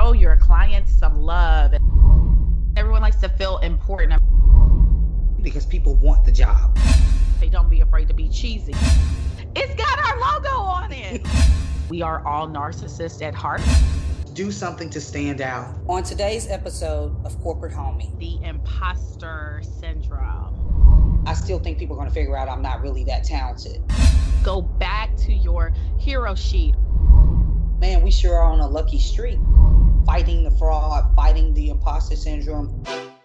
show your clients some love. Everyone likes to feel important. Because people want the job. They don't be afraid to be cheesy. It's got our logo on it. We are all narcissists at heart. Do something to stand out. On today's episode of Corporate Homie, The imposter syndrome. I still think people are going to figure out I'm not really that talented. Go back to your hero sheet. Man, we sure are on a lucky streak. Fighting the fraud, fighting the imposter syndrome.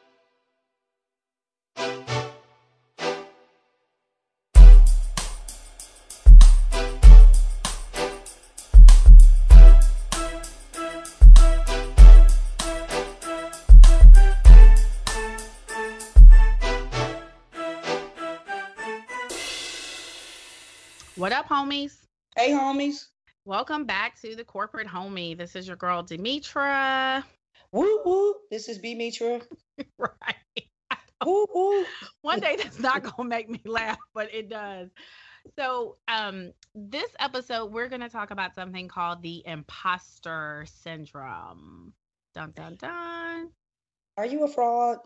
What up, homies? Hey, homies. Welcome back to the Corporate Homie. This is your girl, Demetra. Woo woo. This is B Mitra. Right. Woo woo. One day that's not going to make me laugh, but it does. So, this episode, we're going to talk about something called the imposter syndrome. Dun, dun, dun. Are you a fraud?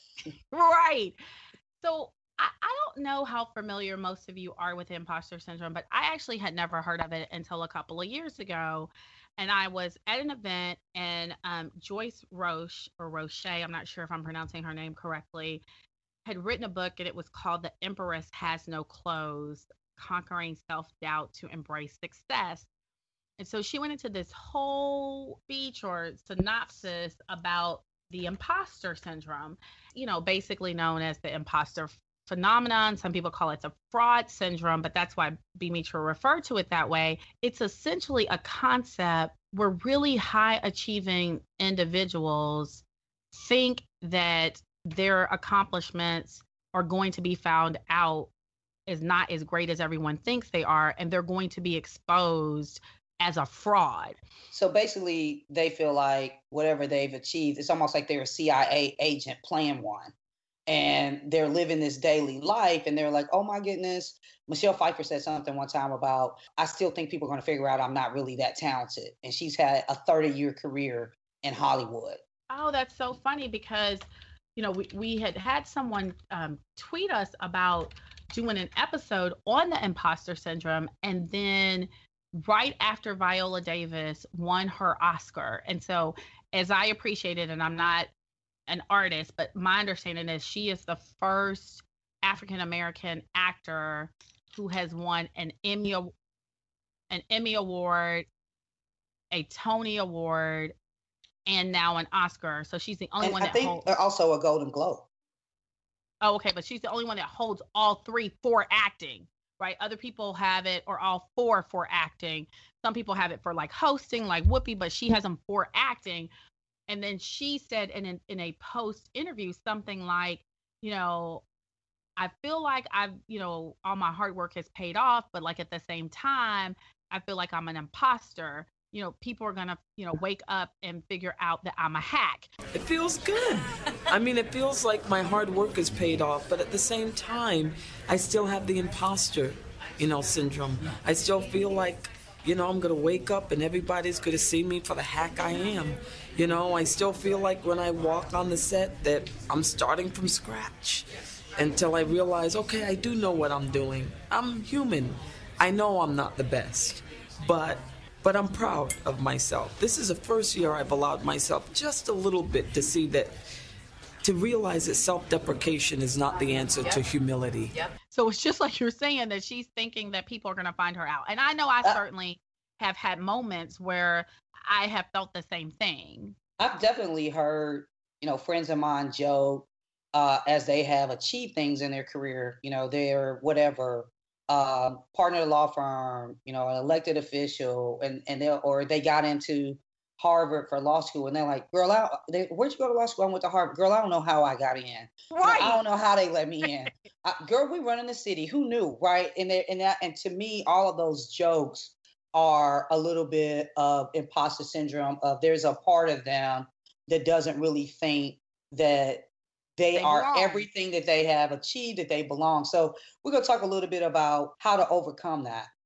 Right. So, I don't know how familiar most of you are with imposter syndrome, but I actually had never heard of it until a couple of years ago. And I was at an event, and Joyce Roche, or Roche, I'm not sure if I'm pronouncing her name correctly, had written a book, and it was called The Empress Has No Clothes: Conquering Self-Doubt to Embrace Success. And so she went into this whole speech or synopsis about the imposter syndrome, basically known as the imposter phenomenon. Some people call it the fraud syndrome, but that's why Bimitra referred to it that way. It's essentially a concept where really high achieving individuals think that their accomplishments are going to be found out as not as great as everyone thinks they are, and they're going to be exposed as a fraud. So basically, they feel like whatever they've achieved, it's almost like they're a CIA agent playing one. And they're living this daily life, and they're like, oh my goodness. Michelle Pfeiffer said something one time about, I still think people are going to figure out I'm not really that talented. And she's had a 30-year career in Hollywood. Oh, that's so funny because, we had someone tweet us about doing an episode on the imposter syndrome, and then right after Viola Davis won her Oscar. And so, as I appreciate it, and I'm not an artist, but my understanding is she is the first African American actor who has won an Emmy Award, a Tony Award, and now an Oscar. So she's the only one that holds. Also a Golden Globe. Oh, okay, but she's the only one that holds all three for acting, right? Other people have it, or all four for acting. Some people have it for like hosting, like Whoopi, but she has them for acting. And then she said in a post interview something like, I feel like all my hard work has paid off, but like at the same time, I feel like I'm an imposter. People are going to, wake up and figure out that I'm a hack. It feels good. I mean, it feels like my hard work is paid off, but at the same time, I still have the imposter, syndrome. I still feel like, I'm going to wake up and everybody's going to see me for the hack I am. I still feel like when I walk on the set that I'm starting from scratch until I realize, okay, I do know what I'm doing. I'm human. I know I'm not the best, but I'm proud of myself. This is the first year I've allowed myself just a little bit to see that, to realize that self-deprecation is not the answer to humility. Yep. So it's just like you're saying that she's thinking that people are going to find her out. And I know I certainly have had moments where I have felt the same thing. I've definitely heard, friends of mine joke as they have achieved things in their career, they're whatever, partner of the law firm, an elected official, and they got into Harvard for law school, and they're like, girl, where'd you go to law school? I went to Harvard. Girl, I don't know how I got in. Right. I don't know how they let me in. Girl, we run in the city. Who knew, right? And to me, all of those jokes are a little bit of imposter syndrome. There's a part of them that doesn't really think that they are belong. Everything that they have achieved, that they belong. So we're going to talk a little bit about how to overcome that.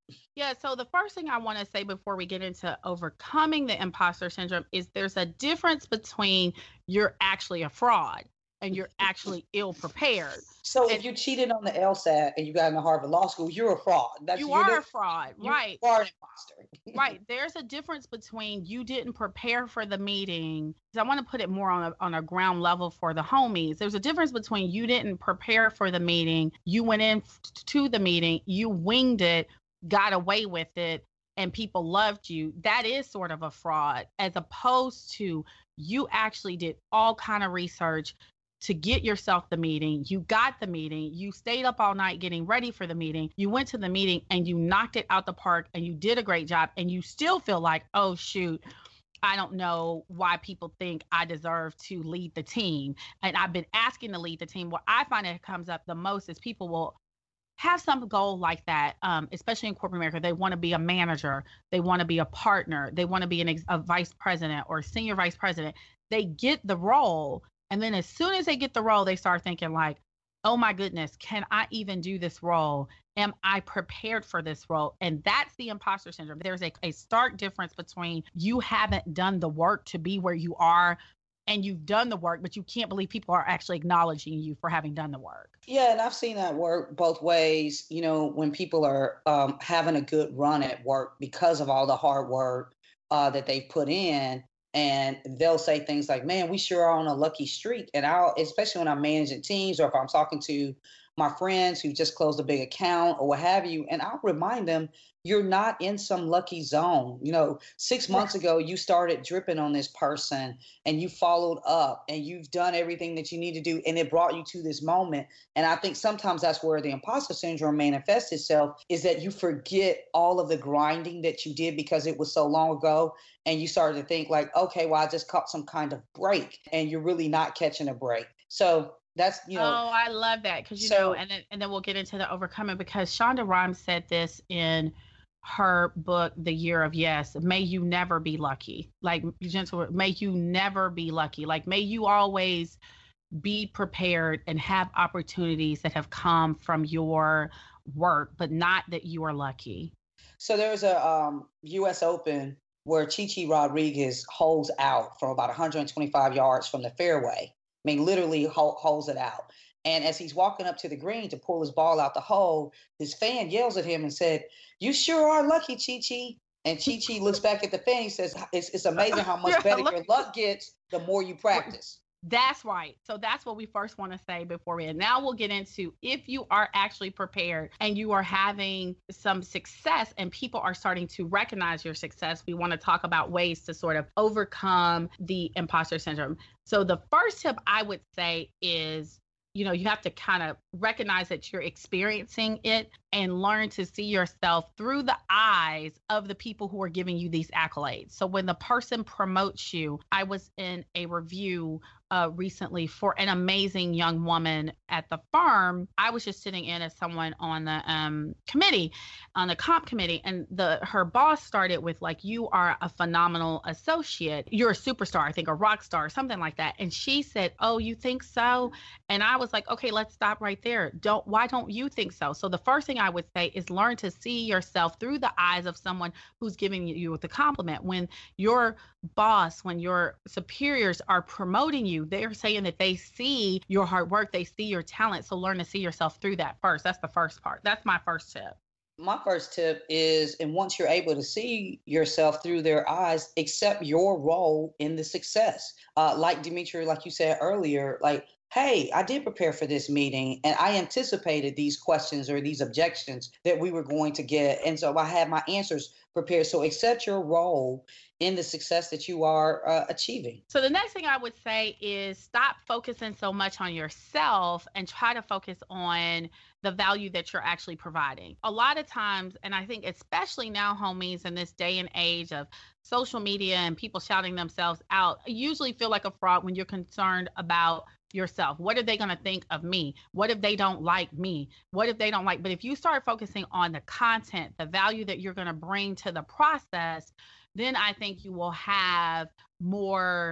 Yeah, so the first thing I want to say before we get into overcoming the imposter syndrome is there's a difference between you're actually a fraud and you're actually ill prepared. So if And you cheated on the LSAT and you got into Harvard Law School, you're a fraud. That's you you're are the, a fraud, you right? are an imposter. Right. There's a difference between you didn't prepare for the meeting. 'Cause I want to put it more on a ground level for the homies. There's a difference between you didn't prepare for the meeting, you went in to the meeting, you winged it, got away with it, and people loved you. That is sort of a fraud, as opposed to you actually did all kind of research to get yourself the meeting. You got the meeting. You stayed up all night getting ready for the meeting. You went to the meeting and you knocked it out the park and you did a great job. And you still feel like, oh, shoot, I don't know why people think I deserve to lead the team. And I've been asking to lead the team. What I find it comes up the most is people will have some goal like that, especially in corporate America. They want to be a manager, they want to be a partner, they want to be a vice president or senior vice president. They get the role, and then as soon as they get the role, they start thinking like, "Oh my goodness, can I even do this role? Am I prepared for this role?" And that's the imposter syndrome. There's a stark difference between you haven't done the work to be where you are and you've done the work, but you can't believe people are actually acknowledging you for having done the work. Yeah, and I've seen that work both ways. When people are having a good run at work because of all the hard work that they put in, and they'll say things like, "Man, we sure are on a lucky streak." And I'll, especially when I'm managing teams or if I'm talking to my friends who just closed a big account or what have you, and I'll remind them, "You're not in some lucky zone. 6 months ago, you started dripping on this person and you followed up and you've done everything that you need to do, and it brought you to this moment." And I think sometimes that's where the imposter syndrome manifests itself, is that you forget all of the grinding that you did because it was so long ago. And you started to think like, okay, well, I just caught some kind of break, and you're really not catching a break. So Oh, I love that because so and then we'll get into the overcoming because Shonda Rhimes said this in her book, The Year of Yes. May you never be lucky. Like gentle, may you never be lucky. Like may you always be prepared and have opportunities that have come from your work, but not that you are lucky. So there's a U.S. Open where Chichi Rodriguez holds out from about 125 yards from the fairway. I mean, literally holds it out. And as he's walking up to the green to pull his ball out the hole, his fan yells at him and said, "You sure are lucky, Chichi." And Chichi looks back at the fan. He says, "It's amazing how much better your luck gets the more you practice." That's right. So that's what we first want to say before we. And now we'll get into if you are actually prepared and you are having some success and people are starting to recognize your success. We want to talk about ways to sort of overcome the imposter syndrome. So the first tip I would say is, you have to kind of recognize that you're experiencing it and learn to see yourself through the eyes of the people who are giving you these accolades. So when the person promotes you, I was in a review recently for an amazing young woman at the firm. I was just sitting in as someone on the committee, on the comp committee, and her boss started with like, "You are a phenomenal associate. You're a superstar, I think, a rock star, something like that." And she said, "Oh, you think so?" And I was like, "Okay, let's stop right there. Why don't you think so?" So the first thing I would say is learn to see yourself through the eyes of someone who's giving you the compliment. When your boss, when your superiors are promoting you, they're saying that they see your hard work, they see your talent. So learn to see yourself through that first. That's the first part. That's my first tip. My first tip is, and once you're able to see yourself through their eyes, accept your role in the success. Like Dimitri, like you said earlier, like, "Hey, I did prepare for this meeting and I anticipated these questions or these objections that we were going to get. And so I had my answers prepared." So accept your role in the success that you are achieving. So the next thing I would say is stop focusing so much on yourself and try to focus on the value that you're actually providing. A lot of times, and I think especially now, homies, in this day and age of social media and people shouting themselves out, you usually feel like a fraud when you're concerned about yourself. What are they going to think of me? What if they don't like me? What if they don't like? But if you start focusing on the content, the value that you're going to bring to the process, then I think you will have more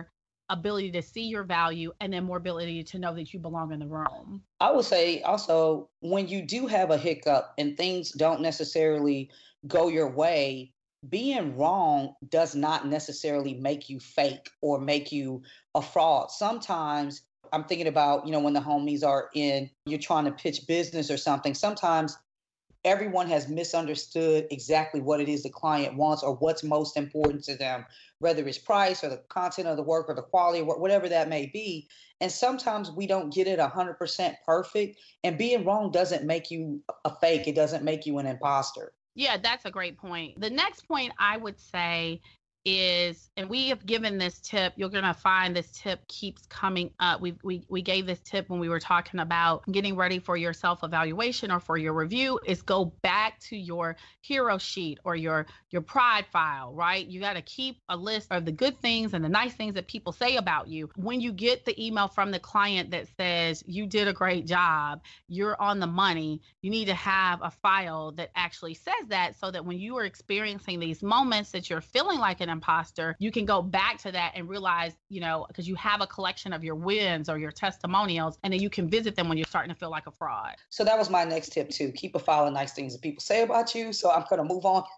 ability to see your value, and then more ability to know that you belong in the room. I would say also, when you do have a hiccup and things don't necessarily go your way, being wrong does not necessarily make you fake or make you a fraud. Sometimes I'm thinking about, when the homies are in, you're trying to pitch business or something. Sometimes everyone has misunderstood exactly what it is the client wants or what's most important to them, whether it's price or the content of the work or the quality of work, whatever that may be. And sometimes we don't get it 100% perfect. And being wrong doesn't make you a fake. It doesn't make you an imposter. Yeah, that's a great point. The next point I would say is, and we have given this tip, you're going to find this tip keeps coming up. We gave this tip when we were talking about getting ready for your self-evaluation or for your review, is go back to your hero sheet or your pride file, right? You got to keep a list of the good things and the nice things that people say about you. When you get the email from the client that says you did a great job, you're on the money, you need to have a file that actually says that, so that when you are experiencing these moments that you're feeling like an imposter, you can go back to that and realize, because you have a collection of your wins or your testimonials, and then you can visit them when you're starting to feel like a fraud. So that was my next tip too. Keep a file of nice things that people say about you. So I'm going to move on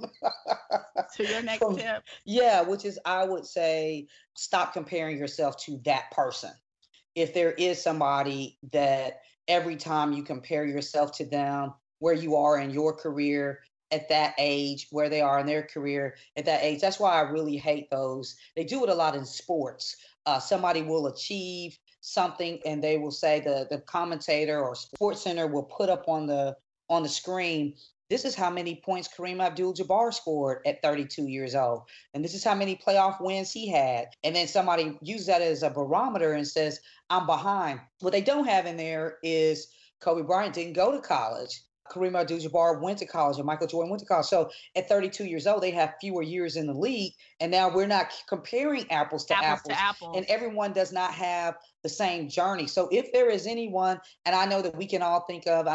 to your next tip. Yeah, which is, I would say, stop comparing yourself to that person. If there is somebody that every time you compare yourself to them, where you are in your career at that age, where they are in their career at that age. That's why I really hate those. They do it a lot in sports. Somebody will achieve something and they will say, the commentator or Sports Center will put up on the screen, this is how many points Kareem Abdul-Jabbar scored at 32 years old. And this is how many playoff wins he had. And then somebody uses that as a barometer and says, I'm behind. What they don't have in there is Kobe Bryant didn't go to college. Kareem Abdul-Jabbar went to college, and Michael Jordan went to college. So at 32 years old, they have fewer years in the league. And now we're not comparing apples to apples. And everyone does not have the same journey. So if there is anyone, and I know that we can all think of,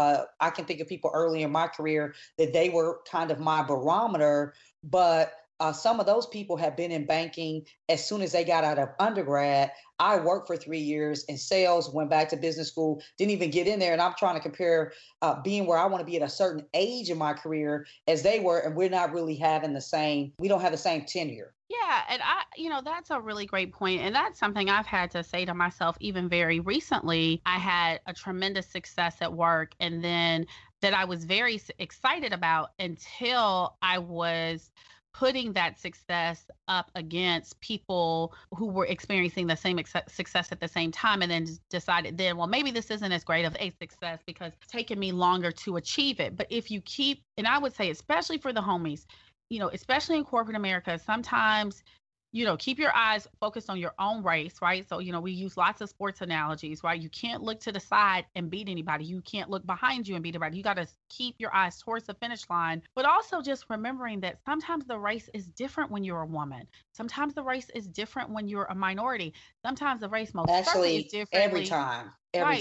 I can think of people early in my career that they were kind of my barometer, but some of those people have been in banking as soon as they got out of undergrad. I worked for 3 years in sales, went back to business school, didn't even get in there. And I'm trying to compare being where I want to be at a certain age in my career as they were. And we're not really we don't have the same tenure. Yeah. And that's a really great point. And that's something I've had to say to myself even very recently. I had a tremendous success at work, and then that I was very excited about until I was putting that success up against people who were experiencing the same success at the same time, and then decided then, well, maybe this isn't as great of a success because it's taken me longer to achieve it. But if you keep, and I would say, especially for the homies, especially in corporate America, sometimes, keep your eyes focused on your own race, right? So, we use lots of sports analogies, right? You can't look to the side and beat anybody. You can't look behind you and beat anybody. You got to keep your eyes towards the finish line, but also just remembering that sometimes the race is different when you're a woman. Sometimes the race is different when you're a minority. Sometimes the race certainly is different. Every time.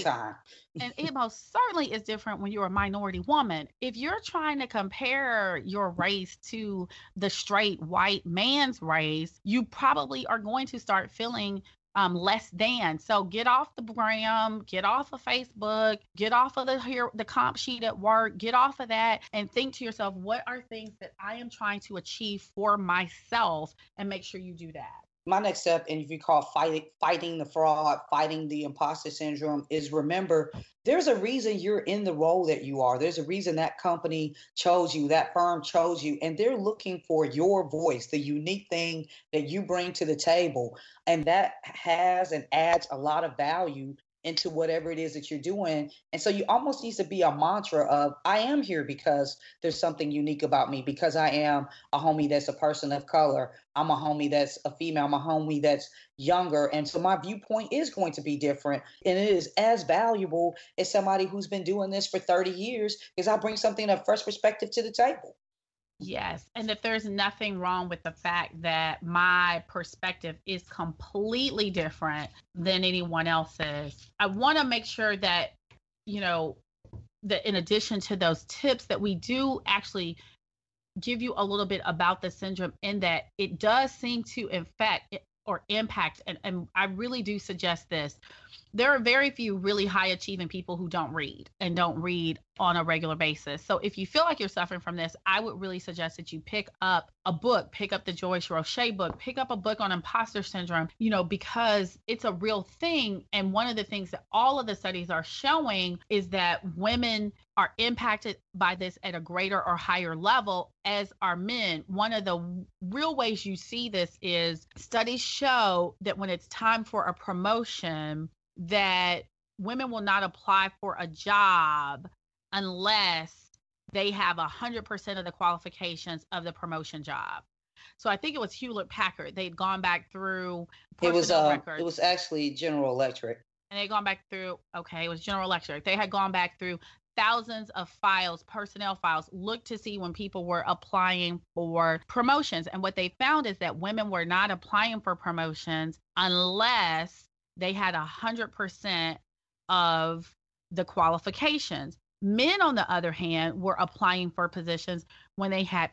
And it most certainly is different when you're a minority woman. If you're trying to compare your race to the straight white man's race, you probably are going to start feeling less than. So get off the gram, get off of Facebook, get off of the comp sheet at work, get off of that and think to yourself, what are things that I am trying to achieve for myself, and make sure you do that. My next step, and if you call fighting the fraud, fighting the imposter syndrome, is remember there's a reason you're in the role that you are. There's a reason that company chose you, that firm chose you, and they're looking for your voice, the unique thing that you bring to the table. And that has and adds a lot of value into whatever it is that you're doing. And so you almost needs to be a mantra of, I am here because there's something unique about me, because I am a homie that's a person of color. I'm a homie that's a female. I'm a homie that's younger. And so my viewpoint is going to be different. And it is as valuable as somebody who's been doing this for 30 years, because I bring something of fresh perspective to the table. Yes. And that there's nothing wrong with the fact that my perspective is completely different than anyone else's. I want to make sure that, that in addition to those tips, that we do actually give you a little bit about the syndrome, in that it does seem to or impact, and I really do suggest this. There are very few really high achieving people who don't read and don't read on a regular basis. So if you feel like you're suffering from this, I would really suggest that you pick up a book, pick up the Joyce Roche book, pick up a book on imposter syndrome, because it's a real thing. And one of the things that all of the studies are showing is that women are impacted by this at a greater or higher level as are men. One of the real ways you see this is studies show that when it's time for a promotion, that women will not apply for a job unless they have 100% of the qualifications of the promotion job. So I think it was Hewlett Packard. They'd gone back through personnel records. It was actually General Electric. And they'd gone back through, it was General Electric. They had gone back through thousands of files, personnel files, looked to see when people were applying for promotions. And what they found is that women were not applying for promotions unless they had 100% of the qualifications. Men, on the other hand, were applying for positions when they had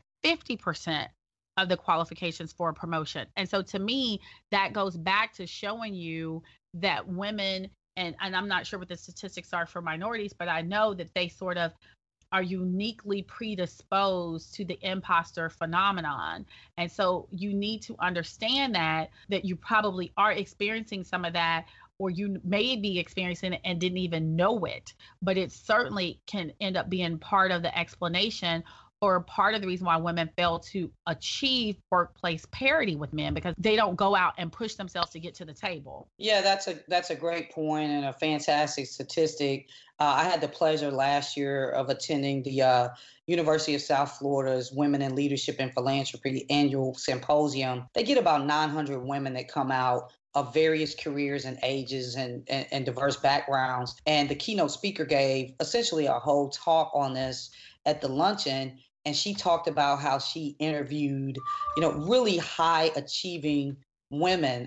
50% of the qualifications for a promotion. And so to me, that goes back to showing you that women, and I'm not sure what the statistics are for minorities, but I know that they sort of are uniquely predisposed to the imposter phenomenon. And so you need to understand that you probably are experiencing some of that, or you may be experiencing it and didn't even know it, but it certainly can end up being part of the explanation or part of the reason why women fail to achieve workplace parity with men, because they don't go out and push themselves to get to the table. Yeah, that's a great point and a fantastic statistic. I had the pleasure last year of attending the University of South Florida's Women in Leadership and Philanthropy annual symposium. They get about 900 women that come out of various careers and ages and diverse backgrounds. And the keynote speaker gave essentially a whole talk on this at the luncheon. And she talked about how she interviewed, really high achieving women,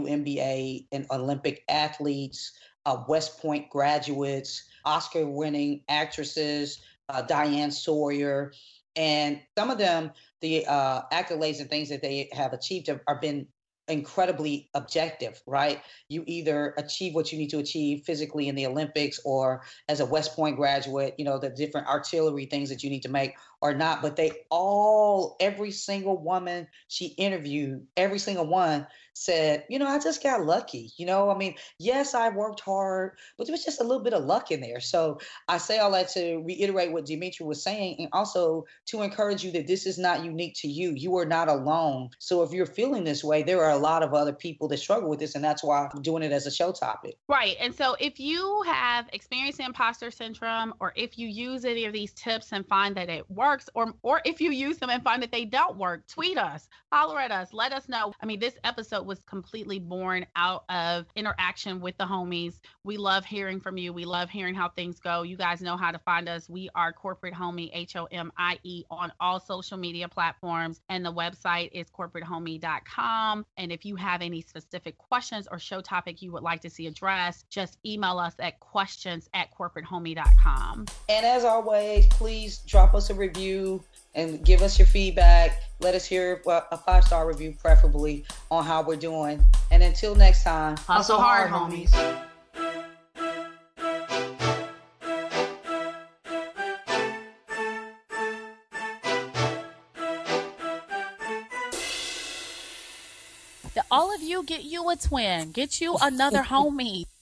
WNBA and Olympic athletes, West Point graduates, Oscar winning actresses, Diane Sawyer. And some of them, the accolades and things that they have achieved have been incredibly objective, right? You either achieve what you need to achieve physically in the Olympics or as a West Point graduate, the different artillery things that you need to make or not. But every single woman she interviewed, every single one said, I just got lucky. Yes, I worked hard, but there was just a little bit of luck in there. So I say all that to reiterate what Demetria was saying, and also to encourage you that this is not unique to you. You are not alone. So if you're feeling this way, there are a lot of other people that struggle with this, and that's why I'm doing it as a show topic. Right. And so if you have experienced imposter syndrome, or if you use any of these tips and find that it works, or if you use them and find that they don't work, tweet us, holler at us, let us know. This episode was completely born out of interaction with the homies. We love hearing from you. We love hearing how things go. You guys know how to find us. We are Corporate Homie, HOMIE, on all social media platforms. And the website is corporatehomie.com. And if you have any specific questions or show topic you would like to see addressed, just email us at questions@corporatehomie.com. And as always, please drop us a review and give us your feedback. Let us hear a 5-star review, preferably, on how we're doing. And until next time, hustle hard, homies. All of you, get you a twin. Get you another homie.